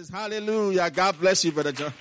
Jesus. Hallelujah. God bless you, Brother John.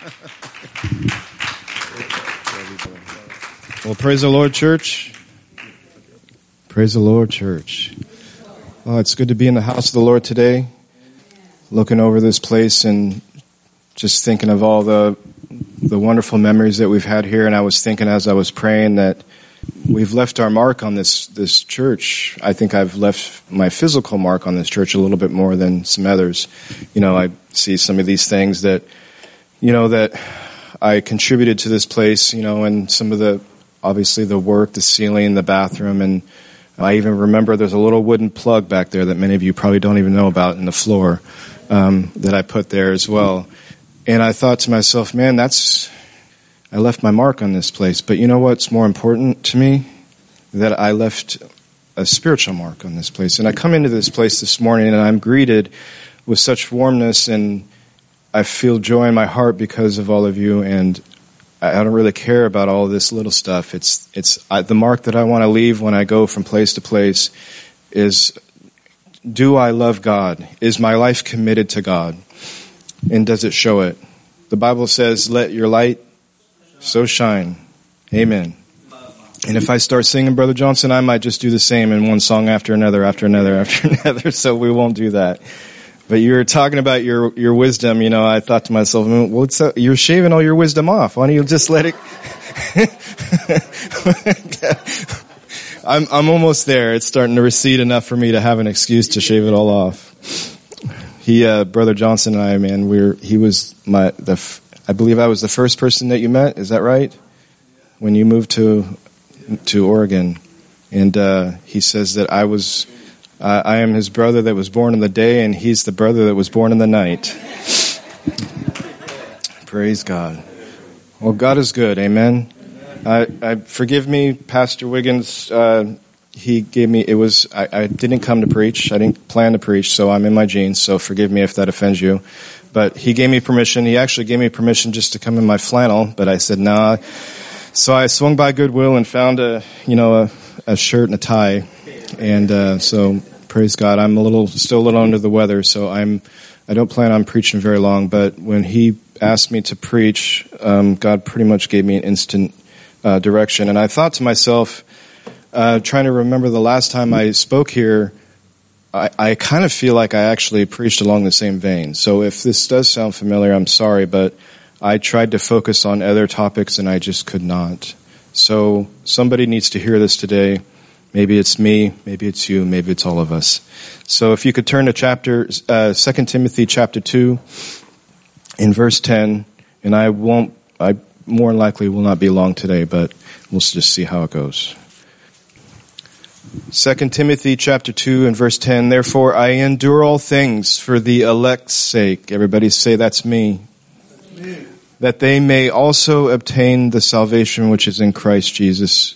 Well, praise the Lord, church. Praise the Lord, church. Oh, it's good to be in the house of the Lord today, looking over this place and just thinking of all the wonderful memories that we've had here. And I was thinking as I was praying that we've left our mark on this church. I think I've left my physical mark on this church a little bit more than some others. You know, I see some of these things that, you know, that I contributed to this place, you know, and some of the, obviously the work, the ceiling, the bathroom, and I even remember there's a little wooden plug back there that many of you probably don't even know about in the floor, that I put there as well. And I thought to myself, man, I left my mark on this place. But you know what's more important to me? That I left a spiritual mark on this place. And I come into this place this morning and I'm greeted with such warmness, and I feel joy in my heart because of all of you, and I don't really care about all of this little stuff. It's the mark that I want to leave when I go from place to place is, do I love God? Is my life committed to God? And does it show it? The Bible says, let your light so shine. Amen. And if I start singing, Brother Johnson, I might just do the same in one song after another, after another, after another, so we won't do that. But you were talking about your wisdom, you know, I thought to myself, well, you're shaving all your wisdom off. Why don't you just let it... I'm almost there. It's starting to recede enough for me to have an excuse to shave it all off. Brother Johnson and I, man, he was I believe I was the first person that you met. Is that right? When you moved to Oregon. And, he says that I am his brother that was born in the day, and he's the brother that was born in the night. Praise God. Well, God is good. Amen. Forgive me, Pastor Wiggins. He gave me, I didn't come to preach. I didn't plan to preach, so I'm in my jeans, so forgive me if that offends you. But he gave me permission. He actually gave me permission just to come in my flannel, but I said, nah. So I swung by Goodwill and found a shirt and a tie. And, so praise God. I'm still a little under the weather, so I don't plan on preaching very long, but when he asked me to preach, God pretty much gave me an instant, direction. And I thought to myself, trying to remember the last time I spoke here, I kind of feel like I actually preached along the same vein. So if this does sound familiar, I'm sorry, but I tried to focus on other topics and I just could not. So somebody needs to hear this today. Maybe it's me, maybe it's you, maybe it's all of us. So if you could turn to 2 Timothy chapter 2 in verse 10, and I more than likely will not be long today, but we'll just see how it goes. 2 Timothy chapter 2 and verse 10, therefore I endure all things for the elect's sake. Everybody say, that's me. That they may also obtain the salvation which is in Christ Jesus,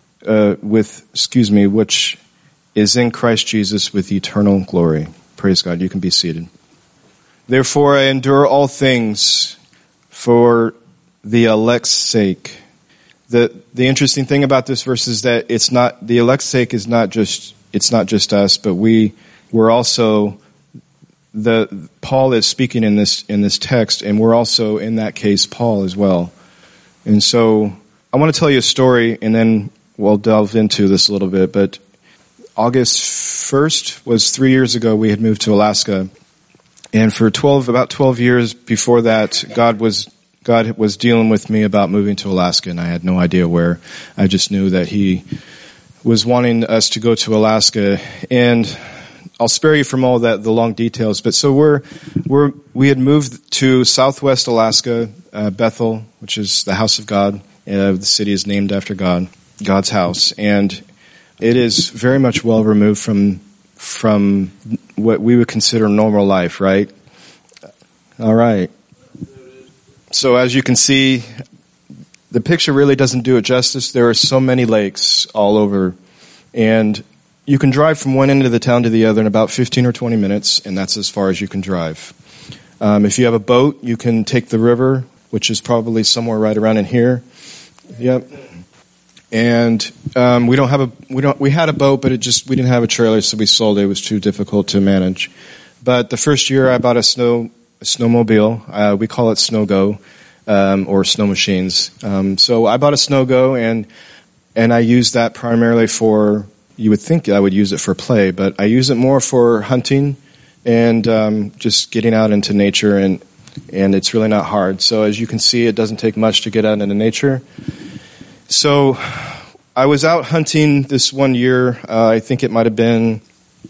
which is in Christ Jesus with eternal glory. Praise God. You can be seated. Therefore I endure all things for the elect's sake. The interesting thing about this verse is that it's not, the elect's sake is not just us, but we're also, Paul is speaking in this text, and we're also in that case Paul as well. And so I want to tell you a story, and then we'll delve into this a little bit. But August 1st was 3 years ago. We had moved to Alaska, and for about 12 years before that, God was dealing with me about moving to Alaska, and I had no idea where. I just knew that He was wanting us to go to Alaska, and I'll spare you from all that, the long details. But so we had moved to Southwest Alaska, Bethel, which is the house of God. The city is named after God's house, and it is very much well removed from what we would consider normal life, right? All right. So as you can see, the picture really doesn't do it justice. There are so many lakes all over, and you can drive from one end of the town to the other in about 15 or 20 minutes, and that's as far as you can drive. If you have a boat, you can take the river, which is probably somewhere right around in here. Yep. And we had a boat, but we didn't have a trailer, so we sold it. It was too difficult to manage. But the first year I bought a snowmobile. We call it Snow-Go, or snow machines. So I bought a Snow-Go, and I use that primarily for, you would think I would use it for play, but I use it more for hunting and just getting out into nature, and it's really not hard. So as you can see, it doesn't take much to get out into nature. So I was out hunting this one year. I think it might have been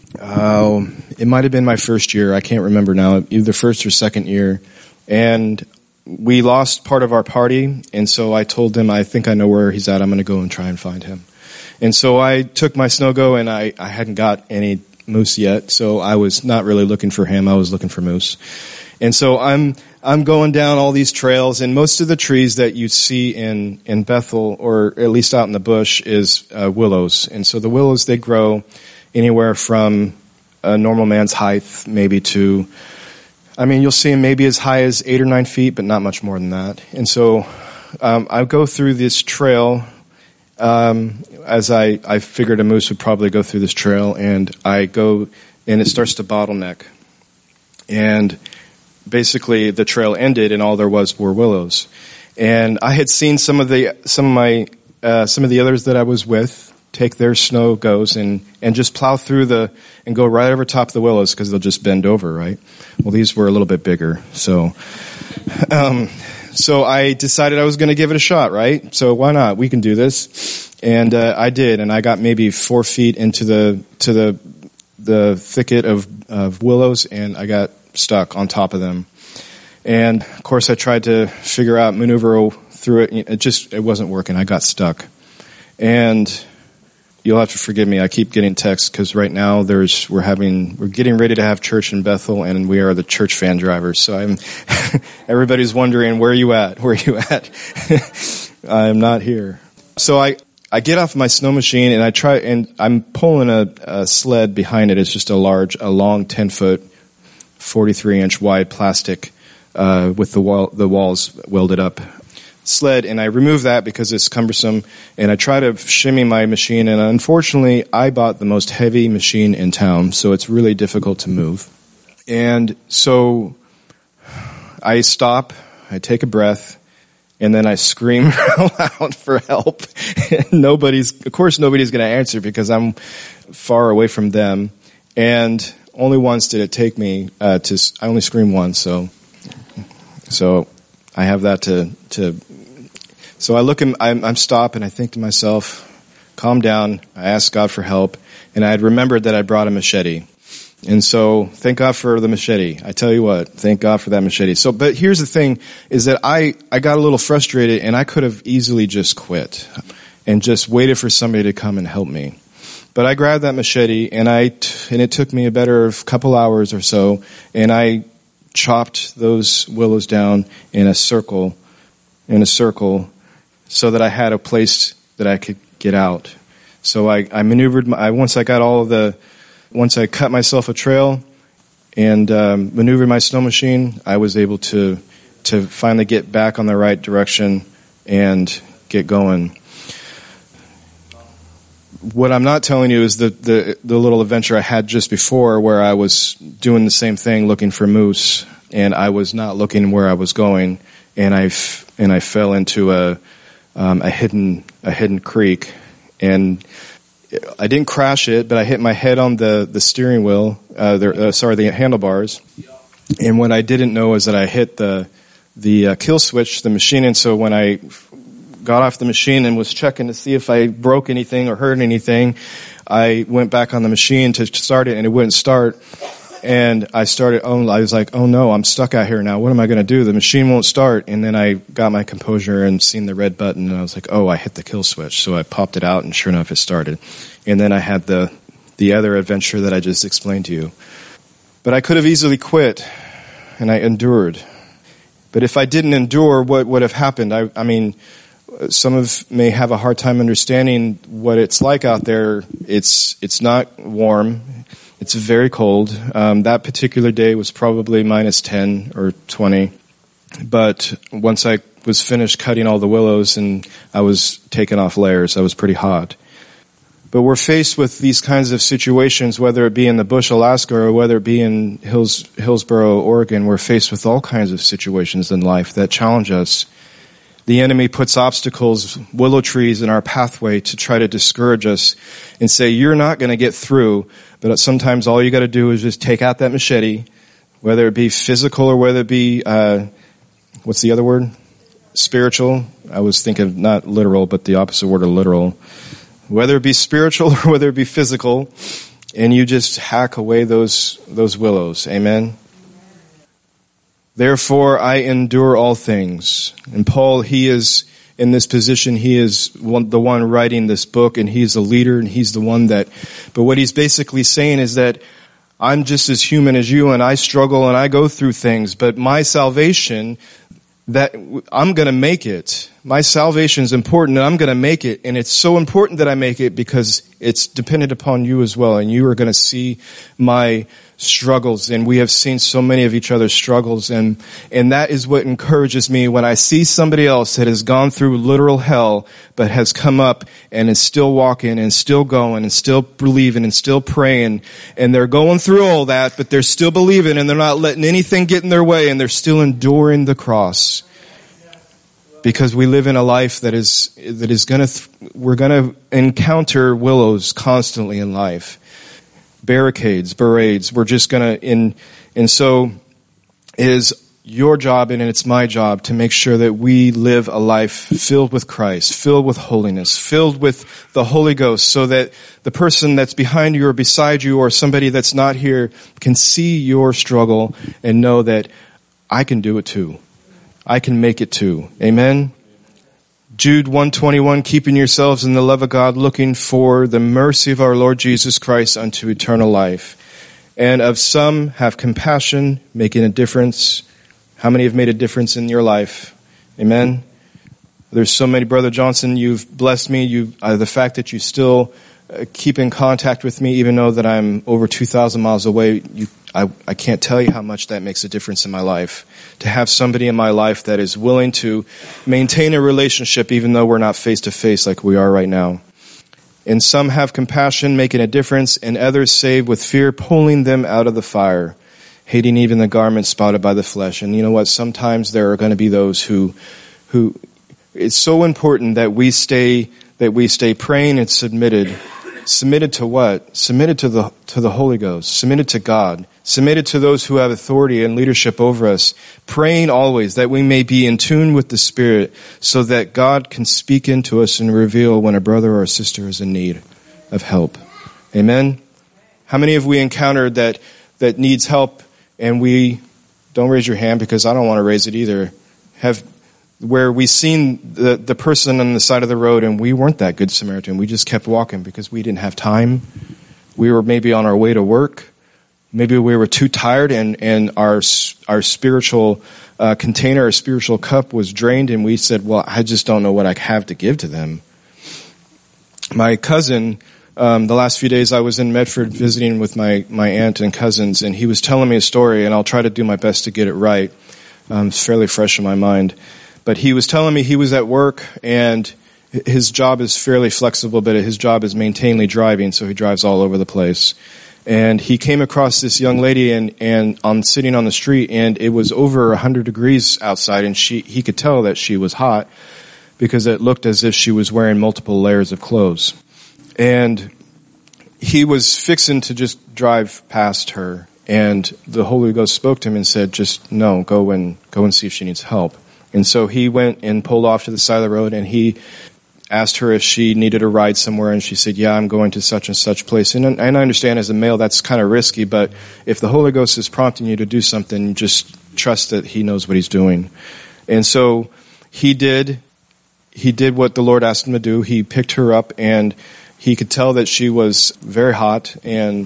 my first year. I can't remember now, either first or second year. And we lost part of our party, and so I told him, I think I know where he's at. I'm going to go and try and find him. And so I took my Snow-Go, and I hadn't got any moose yet, so I was not really looking for him. I was looking for moose. And so I'm going down all these trails, and most of the trees that you see in Bethel, or at least out in the bush, is willows. And so the willows, they grow anywhere from a normal man's height, maybe to, you'll see them maybe as high as 8 or 9 feet, but not much more than that. And so I go through this trail, as I figured a moose would probably go through this trail, and I go, and it starts to bottleneck. And basically the trail ended, and all there were willows. And I had seen some of the others that I was with take their Snow-Goes and just plow through and go right over top of the willows, because they'll just bend over, right? Well, these were a little bit bigger, so I decided I was going to give it a shot, right? So why not? We can do this. And I did, and I got maybe 4 feet into the thicket of willows, and I got stuck on top of them. And of course I tried to maneuver through it. It wasn't working. I got stuck. And you'll have to forgive me. I keep getting texts, because right now we're getting ready to have church in Bethel, and we are the church van drivers. So everybody's wondering, where are you at? Where are you at? I'm not here. So I get off my snow machine, and I'm pulling a sled behind it. It's just a long 10-foot, 43-inch wide plastic, with the walls welded up sled, and I remove that because it's cumbersome, and I try to shimmy my machine, and unfortunately I bought the most heavy machine in town, so it's really difficult to move. And so I stop, I take a breath, and then I scream out for help. Nobody's going to answer, because I'm far away from them, and only once did it take me I only screamed once, so I have that so I look, I'm stopped, and I think to myself, calm down. I ask God for help, and I had remembered that I brought a machete. And so, thank God for the machete. I tell you what, thank God for that machete. So, but here's the thing, is that I got a little frustrated, and I could have easily just quit and just waited for somebody to come and help me. But I grabbed that machete, and it took me a better couple hours or so, and I chopped those willows down in a circle, so that I had a place that I could get out. So I maneuvered, once I cut myself a trail and maneuvered my snow machine, I was able to finally get back on the right direction and get going. What I'm not telling you is the little adventure I had just before, where I was doing the same thing, looking for moose, and I was not looking where I was going, and I fell into a hidden creek, and I didn't crash it, but I hit my head on the steering wheel, the handlebars. And what I didn't know is that I hit the kill switch, the machine, and so when I got off the machine and was checking to see if I broke anything or hurt anything, I went back on the machine to start it, and it wouldn't start. And I was like, oh no, I'm stuck out here now. What am I going to do? The machine won't start. And then I got my composure and seen the red button, and I was like, oh, I hit the kill switch. So I popped it out, and sure enough, it started. And then I had the other adventure that I just explained to you. But I could have easily quit, and I endured. But if I didn't endure, what would have happened? I mean, some may have a hard time understanding what it's like out there. It's not warm. It's very cold. That particular day was probably minus 10 or 20. But once I was finished cutting all the willows and I was taking off layers, I was pretty hot. But we're faced with these kinds of situations, whether it be in the bush, Alaska, or whether it be in Hillsboro, Oregon. We're faced with all kinds of situations in life that challenge us. The enemy puts obstacles, willow trees in our pathway to try to discourage us and say, you're not going to get through. But sometimes all you got to do is just take out that machete, whether it be physical or whether it be, what's the other word? Spiritual. I was thinking not literal, but the opposite word of literal. Whether it be spiritual or whether it be physical, and you just hack away those willows. Amen. Therefore, I endure all things. And Paul, he is in this position. He is the one writing this book, and he's a leader, and he's the one that, but what he's basically saying is that I'm just as human as you, and I struggle and I go through things, but my salvation, that I'm going to make it. My salvation is important, and I'm going to make it. And it's so important that I make it because it's dependent upon you as well. And you are going to see my struggles. And we have seen so many of each other's struggles. And that is what encourages me when I see somebody else that has gone through literal hell, but has come up and is still walking and still going and still believing and still praying. And they're going through all that, but they're still believing, and they're not letting anything get in their way, and they're still enduring the cross. Because we live in a life that is we're gonna encounter willows constantly in life. Barricades, parades, we're just gonna, and so it is your job and it's my job to make sure that we live a life filled with Christ, filled with holiness, filled with the Holy Ghost, so that the person that's behind you or beside you or somebody that's not here can see your struggle and know that I can do it too. I can make it too. Amen. Jude 1:21, keeping yourselves in the love of God, looking for the mercy of our Lord Jesus Christ unto eternal life. And of some have compassion, making a difference. How many have made a difference in your life? Amen. There's so many, Brother Johnson, you've blessed me. The fact that you still keep in contact with me, even though that I'm over 2,000 miles away, I can't tell you how much that makes a difference in my life. To have somebody in my life that is willing to maintain a relationship even though we're not face to face like we are right now. And some have compassion, making a difference, and others save with fear, pulling them out of the fire, hating even the garment spotted by the flesh. And you know what? Sometimes there are going to be those who it's so important that we stay praying and submitted. Submitted to what? Submitted to the Holy Ghost. Submitted to God. Submitted to those who have authority and leadership over us. Praying always that we may be in tune with the Spirit, so that God can speak into us and reveal when a brother or a sister is in need of help. Amen? How many have we encountered that needs help, and we, don't raise your hand because I don't want to raise it either, where we seen the person on the side of the road and we weren't that good Samaritan. We just kept walking because we didn't have time. We were maybe on our way to work. Maybe we were too tired and our spiritual container, our spiritual cup was drained, and we said, well, I just don't know what I have to give to them. My cousin, the last few days I was in Medford visiting with my aunt and cousins, and he was telling me a story, and I'll try to do my best to get it right. It's fairly fresh in my mind. But he was telling me he was at work, and his job is fairly flexible, but his job is mainly driving, so he drives all over the place. And he came across this young lady and I'm sitting on the street, and it was over 100 degrees outside, and he could tell that she was hot because it looked as if she was wearing multiple layers of clothes. And he was fixing to just drive past her, and the Holy Ghost spoke to him and said, just no, go and see if she needs help. And so he went and pulled off to the side of the road, and he asked her if she needed a ride somewhere, and she said, yeah, I'm going to such and such place. And I understand as a male that's kind of risky, but if the Holy Ghost is prompting you to do something, just trust that he knows what he's doing. And so he did what the Lord asked him to do. He picked her up, and he could tell that she was very hot, and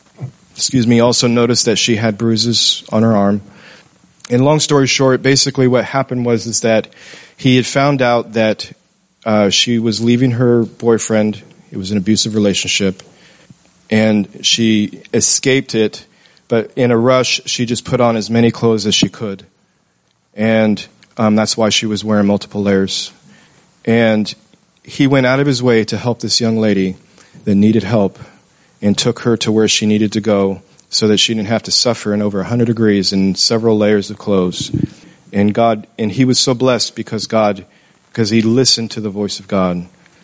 also noticed that she had bruises on her arm. And long story short, basically what happened was that he had found out that she was leaving her boyfriend. It was an abusive relationship, and she escaped it, but in a rush, she just put on as many clothes as she could. And that's why she was wearing multiple layers. And he went out of his way to help this young lady, that needed help and took her to where she needed to go so that she didn't have to suffer in over 100 degrees in several layers of clothes. And he was so blessed because he listened to the voice of God.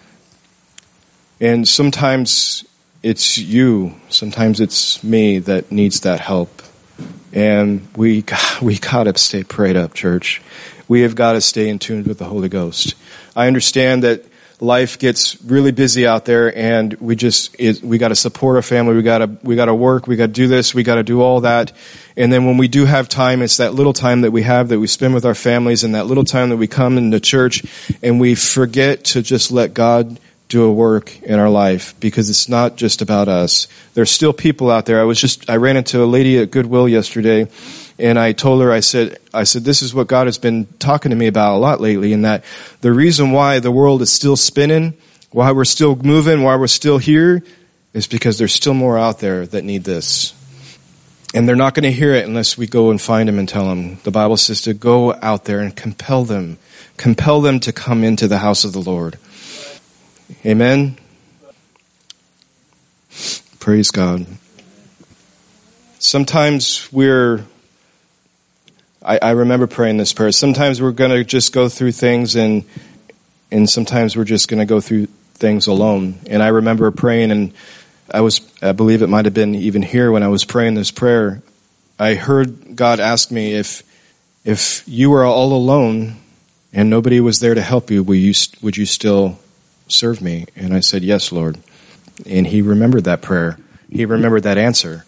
And sometimes it's you, sometimes it's me that needs that help. And we got to stay prayed up, church. We have got to stay in tune with the Holy Ghost. I understand that life gets really busy out there, and we got to support our family. We got to work. We got to do this. We got to do all that. And then when we do have time, it's that little time that we have that we spend with our families, and that little time that we come into church, and we forget to just let God do a work in our life, because it's not just about us. There's still people out there. I ran into a lady at Goodwill yesterday, and I told her, I said, this is what God has been talking to me about a lot lately, and that the reason why the world is still spinning, why we're still moving, why we're still here, is because there's still more out there that need this. And they're not going to hear it unless we go and find them and tell them. The Bible says to go out there and compel them to come into the house of the Lord. Amen. Praise God. Sometimes I remember praying this prayer. Sometimes we're going to just go through things, and sometimes we're just going to go through things alone. And I remember praying, and I believe it might have been even here when I was praying this prayer. I heard God ask me, if you were all alone and nobody was there to help you, would you still serve me? And I said, yes, Lord. And he remembered that prayer. He remembered that answer.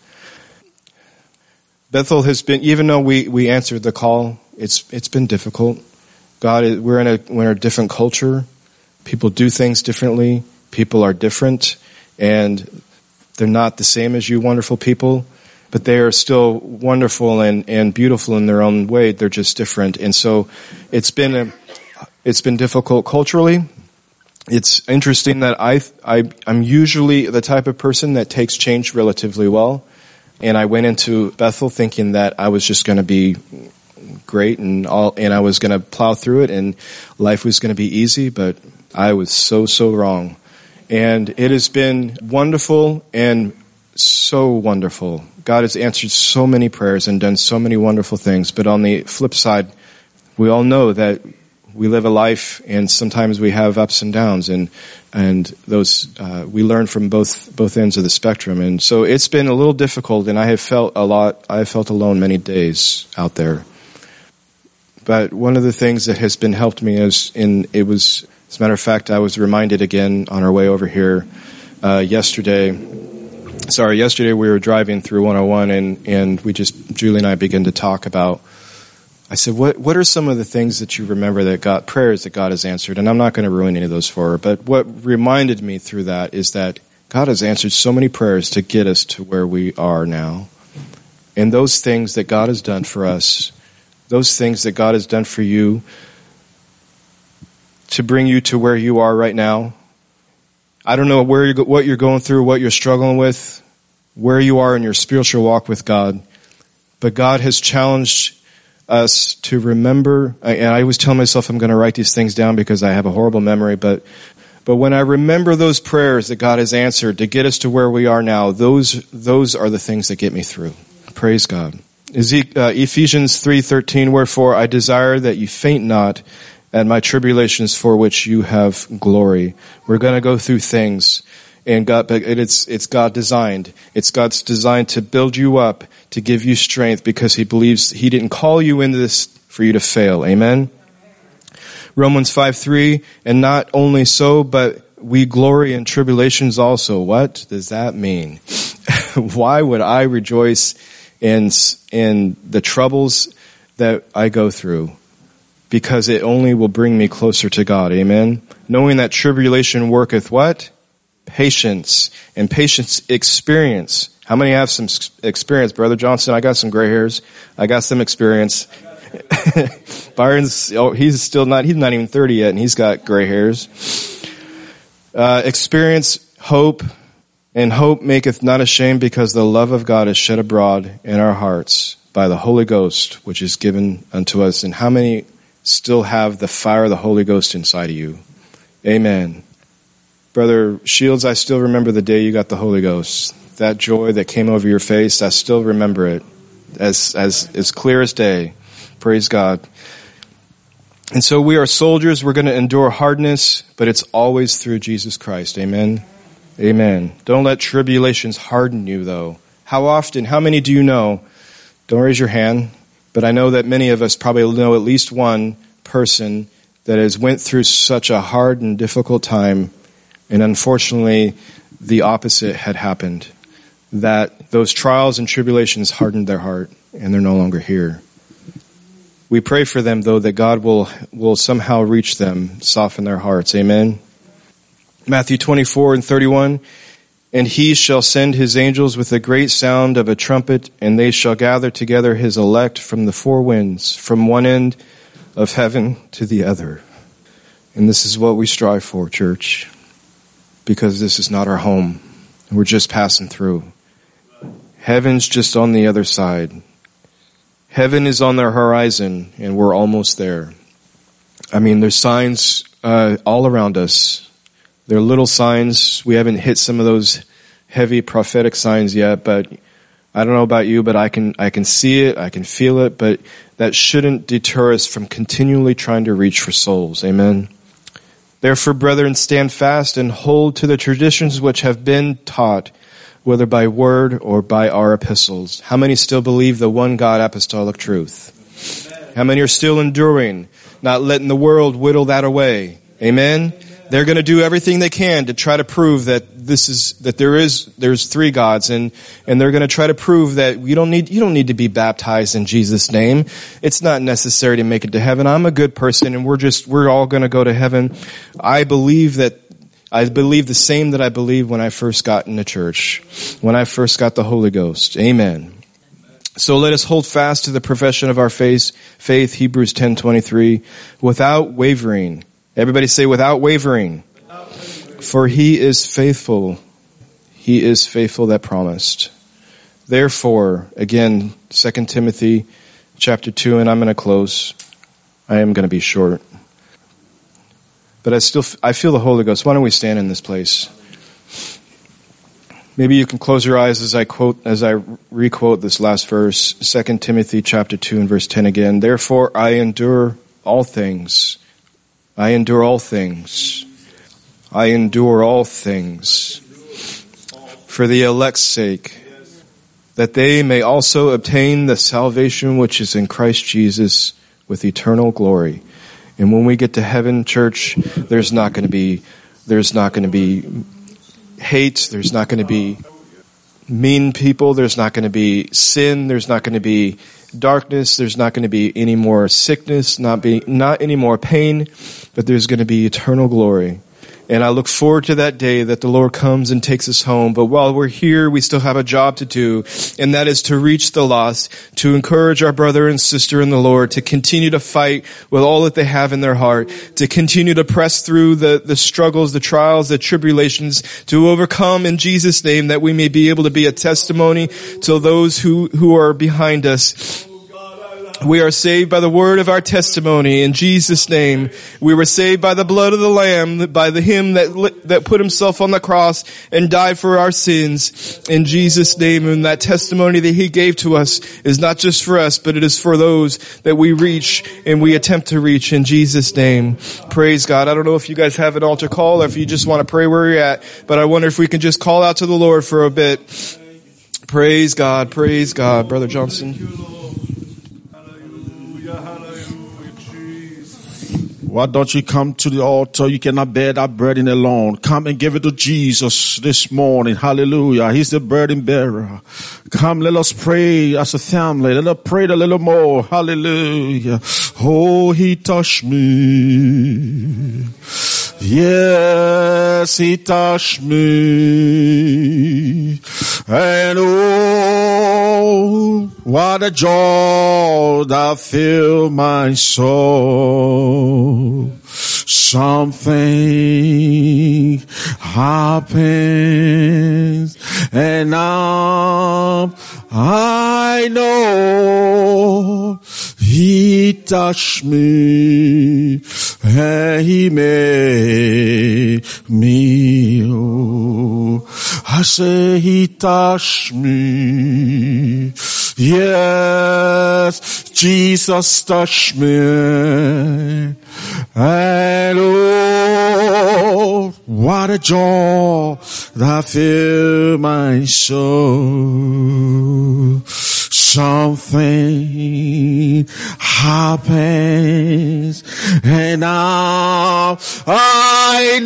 Bethel has been, even though we answered the call, it's been difficult. We're in a different culture. People do things differently. People are different, and they're not the same as you wonderful people, but they are still wonderful and beautiful in their own way. They're just different. And so it's been difficult culturally. It's interesting that I'm usually the type of person that takes change relatively well. And I went into Bethel thinking that I was just going to be great and I was going to plow through it and life was going to be easy, but I was so wrong. And it has been wonderful and so wonderful. God has answered so many prayers and done so many wonderful things. But on the flip side, we all know that we live a life, and sometimes we have ups and downs, and those we learn from both ends of the spectrum. And so it's been a little difficult, and I have felt alone many days out there. But one of the things that has been helped me as a matter of fact, I was reminded again on our way over here yesterday. Yesterday we were driving through 101, and Julie and I began to talk about. I said, what are some of the things that you remember prayers that God has answered? And I'm not going to ruin any of those for her, but what reminded me through that is that God has answered so many prayers to get us to where we are now. And those things that God has done for us, those things that God has done for you to bring you to where you are right now. I don't know what you're going through, what you're struggling with, where you are in your spiritual walk with God, but God has challenged us to remember, and I always tell myself I'm going to write these things down because I have a horrible memory, but when I remember those prayers that God has answered to get us to where we are now, those are the things that get me through. Praise God. Ephesians 3:13, wherefore I desire that you faint not at my tribulations for which you have glory. We're going to go through things. And but it's God designed. It's God's designed to build you up, to give you strength, because He believes He didn't call you into this for you to fail. Amen? Romans 5:3, and not only so, but we glory in tribulations also. What does that mean? Why would I rejoice in the troubles that I go through? Because it only will bring me closer to God. Amen? Knowing that tribulation worketh what? Patience, and patience experience. How many have some experience? Brother Johnson, I got some gray hairs. I got some experience. Byron's, he's not even 30 yet, and he's got gray hairs. Experience hope, and hope maketh not ashamed, because the love of God is shed abroad in our hearts by the Holy Ghost, which is given unto us. And how many still have the fire of the Holy Ghost inside of you? Amen. Brother Shields, I still remember the day you got the Holy Ghost. That joy that came over your face, I still remember it as clear as day. Praise God. And so we are soldiers. We're going to endure hardness, but it's always through Jesus Christ. Amen. Amen. Don't let tribulations harden you, though. How often, how many do you know? Don't raise your hand, but I know that many of us probably know at least one person that has went through such a hard and difficult time, and unfortunately, the opposite had happened. That those trials and tribulations hardened their heart, and they're no longer here. We pray for them, though, that God will somehow reach them, soften their hearts. Amen. Matthew 24:31, and he shall send his angels with a great sound of a trumpet, and they shall gather together his elect from the four winds, from one end of heaven to the other. And this is what we strive for, church, because this is not our home. We're just passing through. Heaven's just on the other side. Heaven is on the horizon, and we're almost there. I mean, there's signs all around us. There are little signs. We haven't hit some of those heavy prophetic signs yet, but I don't know about you, but I can see it, I can feel it, but that shouldn't deter us from continually trying to reach for souls. Amen. Therefore, brethren, stand fast and hold to the traditions which have been taught, whether by word or by our epistles. How many still believe the one God apostolic truth? How many are still enduring, not letting the world whittle that away? Amen. They're going to do everything they can to try to prove that there's three gods, and they're going to try to prove that you don't need to be baptized in Jesus' name. It's not necessary to make it to heaven. I'm a good person, and we're all going to go to heaven. I believe the same that I believed when I first got into church, when I first got the Holy Ghost. Amen. So let us hold fast to the profession of our faith, Hebrews 10:23, without wavering. Everybody say, without wavering. For he is faithful. He is faithful that promised. Therefore, again, 2 Timothy chapter 2, and I'm going to close. I am going to be short. But I feel the Holy Ghost. Why don't we stand in this place? Maybe you can close your eyes as I requote this last verse, 2 Timothy chapter 2 and verse 10 again. Therefore, I endure all things. I endure all things. I endure all things for the elect's sake, that they may also obtain the salvation which is in Christ Jesus with eternal glory. And when we get to heaven, church, there's not going to be hate. There's not going to be mean people. There's not going to be sin. There's not going to be darkness. There's not going to be any more sickness, not any more pain, but there's going to be eternal glory. And I look forward to that day that the Lord comes and takes us home. But while we're here, we still have a job to do, and that is to reach the lost, to encourage our brother and sister in the Lord, to continue to fight with all that they have in their heart, to continue to press through the struggles, the trials, the tribulations, to overcome in Jesus' name, that we may be able to be a testimony to those who are behind us. We are saved by the word of our testimony in Jesus' name. We were saved by the blood of the Lamb, by him that put himself on the cross and died for our sins in Jesus' name. And that testimony that he gave to us is not just for us, but it is for those that we reach and we attempt to reach in Jesus' name. Praise God. I don't know if you guys have an altar call or if you just want to pray where you're at, but I wonder if we can just call out to the Lord for a bit. Praise God. Praise God. Brother Johnson. Why don't you come to the altar? You cannot bear that burden alone. Come and give it to Jesus this morning. Hallelujah. He's the burden bearer. Come, let us pray as a family. Let us pray a little more. Hallelujah. Oh, he touched me. Yes, he touched me. And oh, what a joy that filled my soul. Something happens, and now I know he touched me, and he made me whole. I say he touched me. Yes, Jesus touched me. And oh, what a joy that filled my soul. Something happens, and now I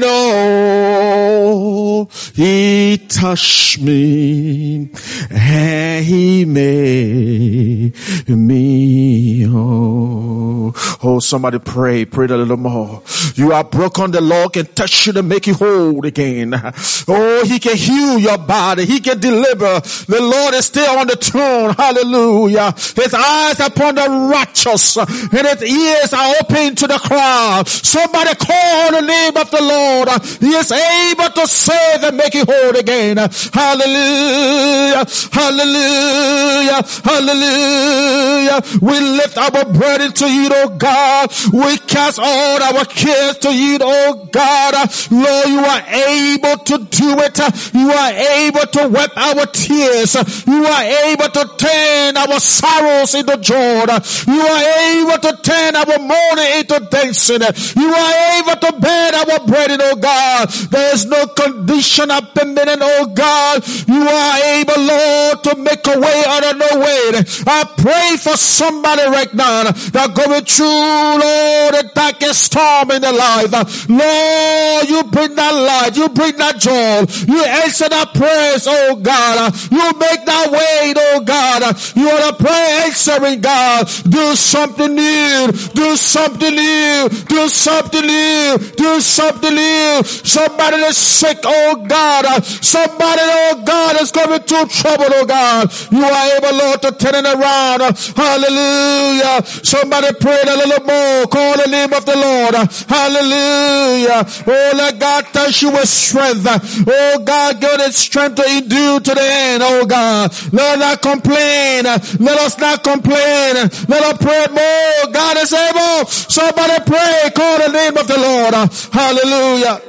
know he touched me and he made me whole. Oh, somebody pray a little more. You are broken, the Lord can touch you to make you whole again. Oh, he can heal your body. He can deliver. The Lord is still on the throne. Hallelujah. His eyes upon the righteous and his ears are open to the crowd. Somebody call the name of the Lord. He is able to save and make you whole again. Hallelujah. Hallelujah. Hallelujah. We lift our burden to you, oh God. We cast all our cares to you, oh God. Lord, you are able to do it. You are able to wipe our tears. You are able to turn our sorrows into joy. You are able to turn our mourning into dancing. You are able to bear our burden, oh God. There is no condition of permanent, oh God. You are able, Lord, to make a way out of no way. I pray for somebody right now that going through, Lord, the darkest storm in their life. Lord, you bring that light. You bring that joy. You answer that prayers, oh God. You make that way, oh God. You are a prayer answering God. Do something new. Do something new. Do something new. Do something new. Somebody is sick, oh God. Somebody, oh God, is going through trouble, oh God. You are able, Lord, to turn it around. Hallelujah. Somebody pray a little more. Call the name of the Lord. Hallelujah. Oh, let God touch you with strength. Oh God, give us strength to endure to the end, oh God. Let us not complain. Let us not complain. Let us pray more. God is able. Somebody pray. Call the name of the Lord. Hallelujah.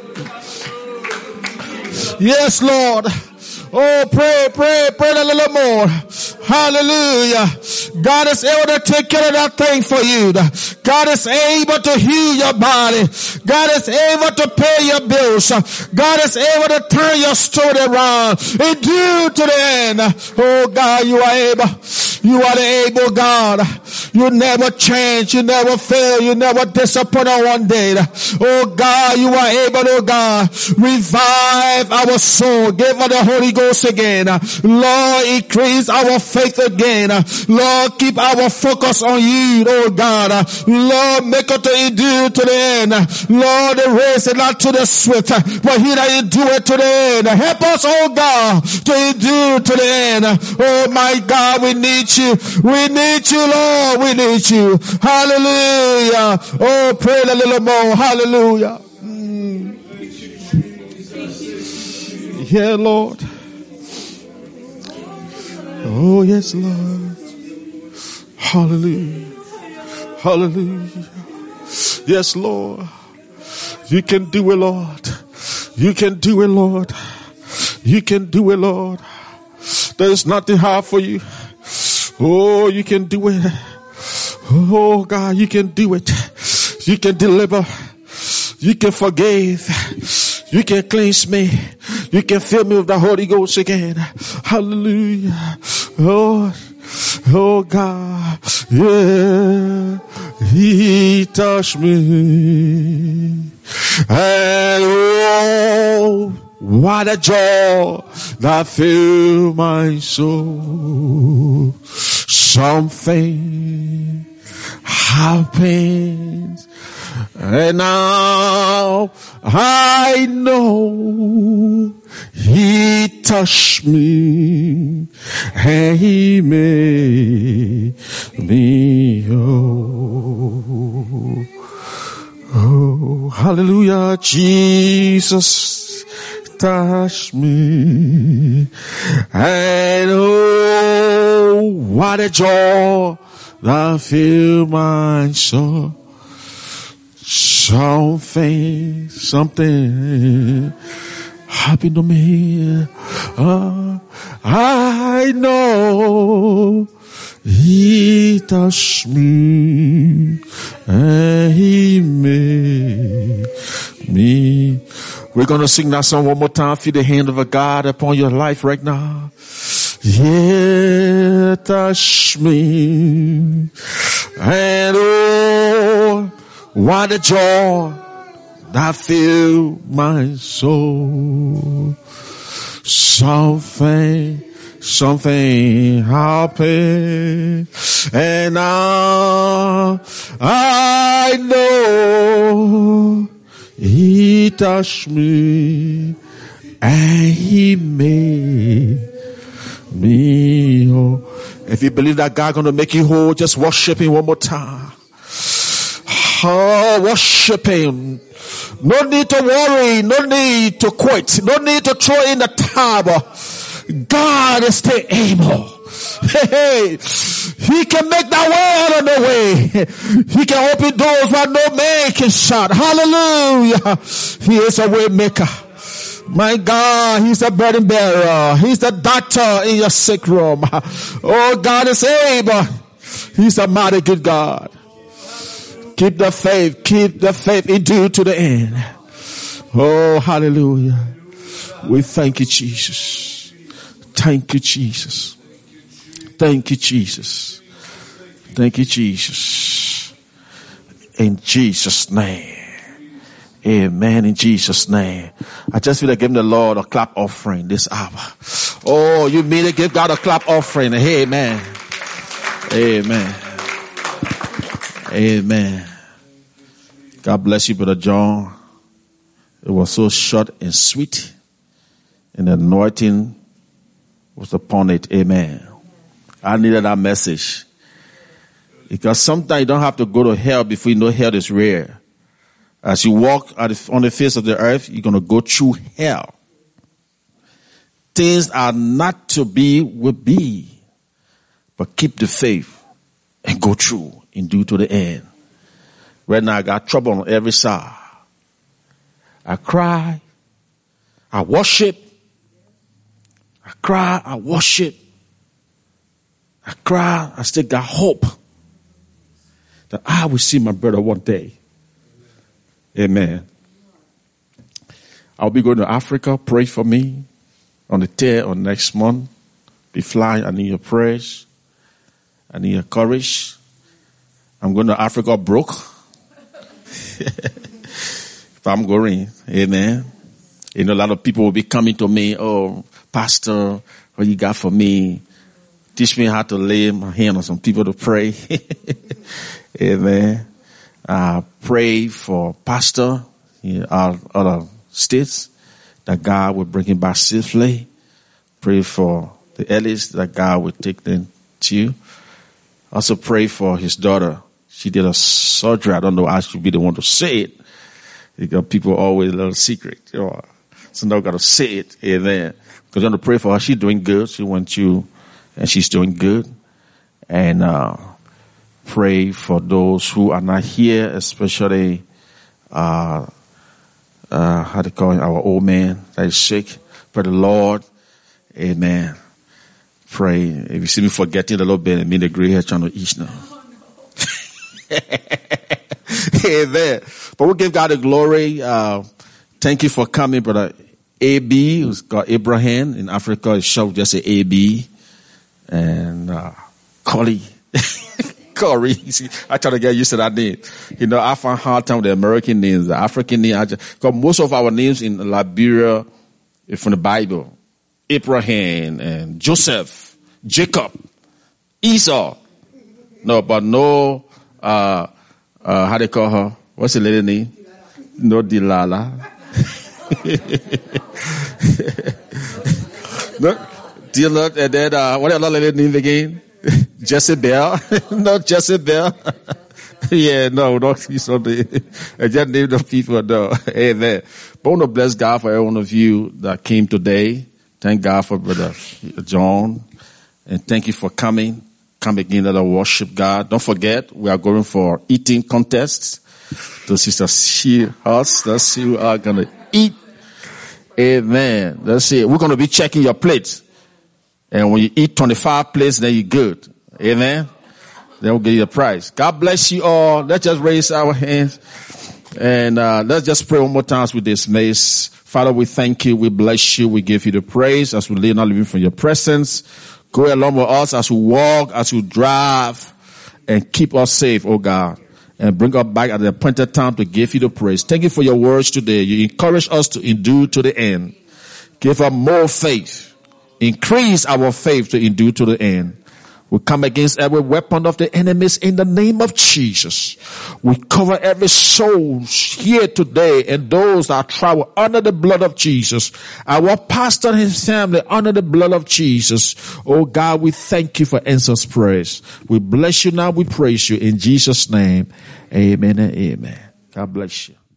Yes, Lord. Oh, pray a little more. Hallelujah. God is able to take care of that thing for you. God is able to heal your body. God is able to pay your bills. God is able to turn your story around. Endure to the end. Oh God, you are able. You are the able God. You never change. You never fail. You never disappoint on one day. Oh God, you are able, oh God. Revive our soul. Give us the Holy Ghost again. Lord, increase our faith again. Lord, keep our focus on you, oh God. Lord, make us to endure to the end. Lord, the race is not to the swift, but he that endure to the end. Help us, oh God, to endure to the end. Oh my God, we need you. We need you, Lord. We need you. Hallelujah. Oh, pray a little more. Hallelujah. Yeah, Lord. Oh, yes, Lord. Hallelujah. Hallelujah. Yes, Lord. You can do it, Lord. You can do it, Lord. You can do it, Lord. There is nothing hard for you. Oh, you can do it. Oh, God, you can do it. You can deliver. You can forgive. You can cleanse me. You can fill me with the Holy Ghost again. Hallelujah. Oh God. Yeah. He touched me. And oh, what a joy that filled my soul. Something happens. And now I know he touched me and he made me whole. Oh, hallelujah. Jesus touched me. And oh, what a joy that filled my soul. Something happened to me. I know He touched me and He made me. We're going to sing that song one more time. Feel the hand of a God upon your life right now. Yeah, touch me. And oh, what a joy that filled my soul. Something happened. And I know He touched me and He made me whole. If you believe that God gonna make you whole, just worship Him one more time. Oh, worship Him. No need to worry, no need to quit, no need to throw in the towel. God is still able. Hey, He can make that way out of the way. He can open doors where no man can shut. Hallelujah. He is a way maker. My God, He's the burden bearer. He's the doctor in your sick room. Oh, God is able. He's a mighty good God. Keep the faith endure to the end. Oh, hallelujah. We thank you, Jesus. Thank you, Jesus. Thank you, Jesus. Thank you, Jesus. In Jesus' name. Amen. In Jesus' name. I just feel like giving the Lord a clap offering this hour. Oh, you mean to give God a clap offering. Amen. Amen. Amen. God bless you, Brother John. It was so short and sweet. And the anointing was upon it. Amen. I needed that message. Because sometimes you don't have to go to hell before you know hell is real. As you walk on the face of the earth, you're going to go through hell. Things are not to be will be. But keep the faith and go through and do to the end. Right now I got trouble on every side. I cry. I worship. I cry. I worship. I cry. I still got hope that I will see my brother one day. Amen. I'll be going to Africa. Pray for me on the 10th or next month. Be flying. I need your prayers. I need your courage. I'm going to Africa broke. If I'm going, amen. You know, a lot of people will be coming to me. Oh, Pastor, what you got for me? Teach me how to lay my hand on some people to pray. Amen. Pray for Pastor in other states that God will bring him back safely. Pray for the Ellis that God will take them to you. Also pray for his daughter. She did a surgery. I don't know. I should be the one to say it. Because people always a little secret. You know, so now got to say it. Amen. Because you want to pray for her. She's doing good. She wants you, and she's doing good. And pray for those who are not here, especially how to call him, our old man that is sick. Pray the Lord. Amen. Pray. If you see me forgetting a little bit, I mean the gray hair trying to eat now. Amen. But we'll give God the glory. Thank you for coming, Brother A.B., who's got Abraham in Africa. It's short, just say A.B. And Corey. Corey. See, I try to get used to that name. You know, I find hard time with the American names, the African names. Because most of our names in Liberia is from the Bible. Abraham and Joseph, Jacob, Esau. No, but no, how they call her? What's the lady name? No, Delilah. No, Delilah, and then, what other lady name again? Jezebel. No, Jezebel. Yeah, no, not something. I just named the people, no. Amen. But I want to bless God for every one of you that came today. Thank God for Brother John. And thank you for coming. Come again, let us worship God. Don't forget, we are going for eating contests. The sisters see us. Let's see who are going to eat. Amen. Let's see. We're going to be checking your plates. And when you eat 25 plates, then you're good. Amen. Then we'll give you a prize. God bless you all. Let's just raise our hands. And let's just pray one more time with this mace. Father, we thank you. We bless you. We give you the praise as we live not living from your presence. Go along with us as we walk, as we drive, and keep us safe, oh God. And bring us back at the appointed time to give you the praise. Thank you for your words today. You encourage us to endure to the end. Give us more faith. Increase our faith to endure to the end. We come against every weapon of the enemies in the name of Jesus. We cover every soul here today and those that travel under the blood of Jesus. Our pastor and his family under the blood of Jesus. Oh God, we thank you for answers prayers. We bless you now. We praise you in Jesus' name. Amen and amen. God bless you.